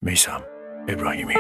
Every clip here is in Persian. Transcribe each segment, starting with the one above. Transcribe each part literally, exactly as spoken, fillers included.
میثم ابراهیمی.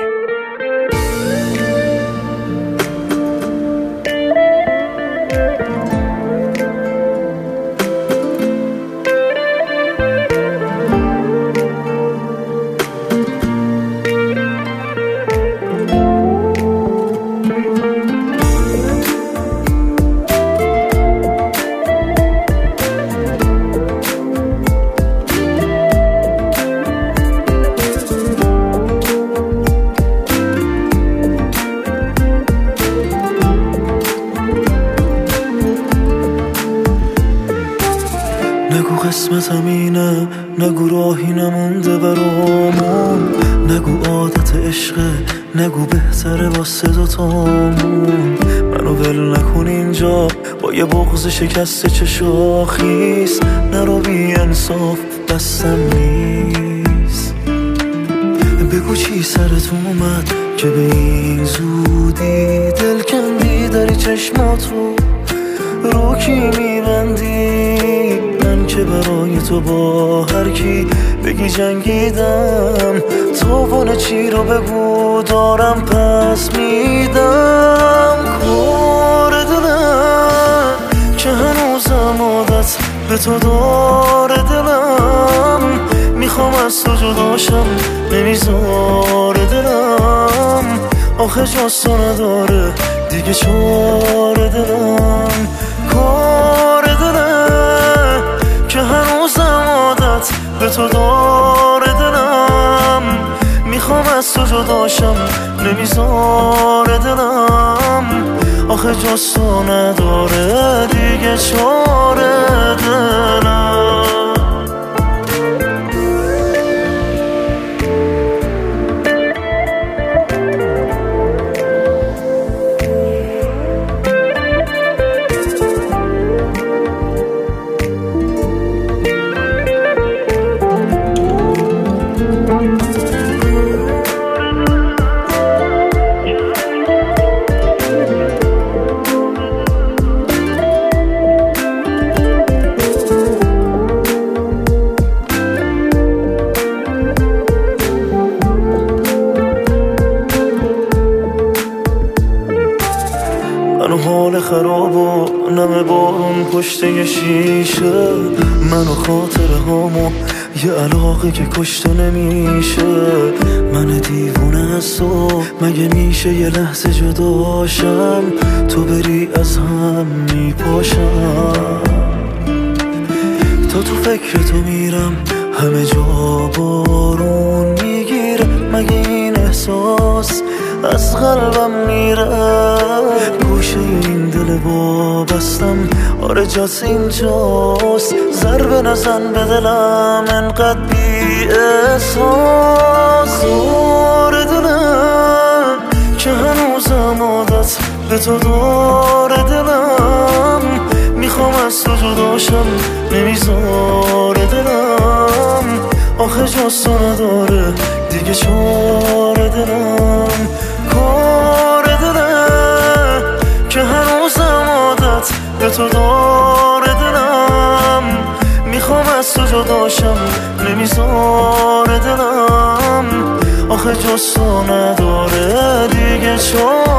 نگو قسمتم اینه، نگو راهی نمونده برامون، نگو عادت عشقه، نگو بهتره واسه دوتامون. منو ول نکن اینجا با یه بغض شکسته چه شاخیست، نرو بی انصاف دستم نیست. بگو چی سرت اومد که به این زودی دل کندی داری چشماتو رو کی میبندی؟ من که برای تو با هر کی بگی جنگیدم، تو چی رو بگو دارم پس میدم. کار دلم که هنوزم عادت به تو داره، دلم میخوام از تو جداشم نمیذاره دلم، آخه جز تو نداره دیگه چاره دلم. کار دلم که هنوزم عادت به تو داره، دلم میخوام از تو جداشم نمیذاره دلم، آخه جز تو نداره دیگه چاره دلم. منو حال خراب و نم بارون پشت یه شیشه، منو خاطره هامو یه علاقه که کشته نمیشه. من دیوونه از تو مگه میشه یه لحظه جداشم، تو بری از هم میپاشم. تا تو فکر تو میرم همه جا بارون میگیره، مگه این احساس از قلبم میره؟ گوشه این دل وابستم آره جاس اینجاست، ضربه نزن به دلم انقدر بی احساس. آره دلم که هنوزم عادت به تو داره، دلم میخوام از تو جداشم نمیذاره دلم، آخه جز تو نداره دیگه چاره دلم. کار دلم که هنوزم عادت به تو داره، دلم میخوام از تو جداشم نمیذاره دلم، آخه جز تو نداره دیگه چاره